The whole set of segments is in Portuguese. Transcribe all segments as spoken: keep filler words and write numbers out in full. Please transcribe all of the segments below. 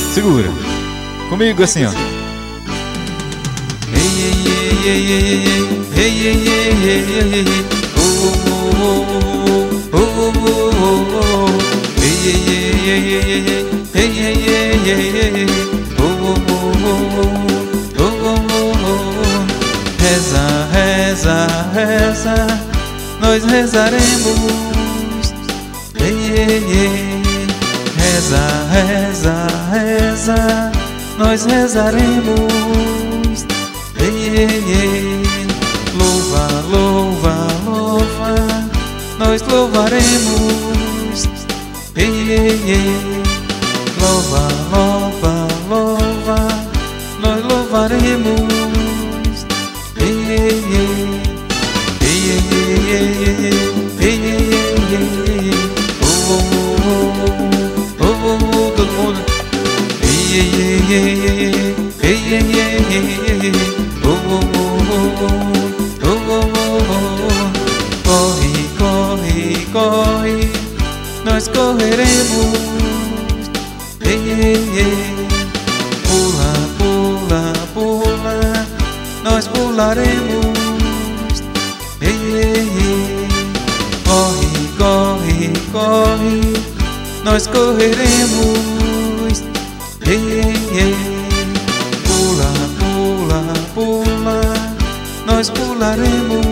Segura. Comigo assim, ó. Reza, reza, reza, nós rezaremos. Reza, reza, reza, nós rezaremos. Louva, louva, louva, nós louvaremos. Louva, louva, louva, nós louvaremos. Todo mundo. Corre, corre, corre, nós correremos. Pula, pula, pula, nós pularemos. Corre, corre, corre, nós correremos. Pula, pula, pula, nós pularemos.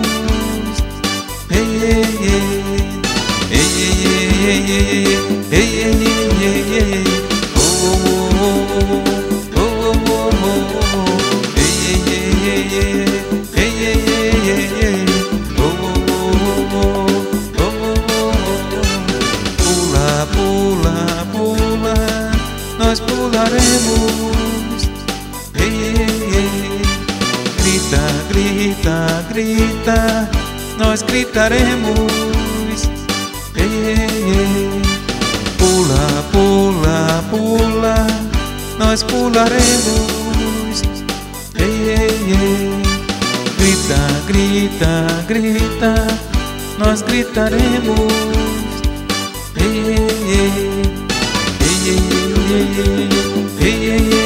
Pula, pula, pula, nós pularemos. Grita, grita, grita, nós gritaremos. Pula, pula, pula, nós pularemos. Grita, grita, grita, nós gritaremos. Hey, hey, hey, hey, hey, hey, hey, hey.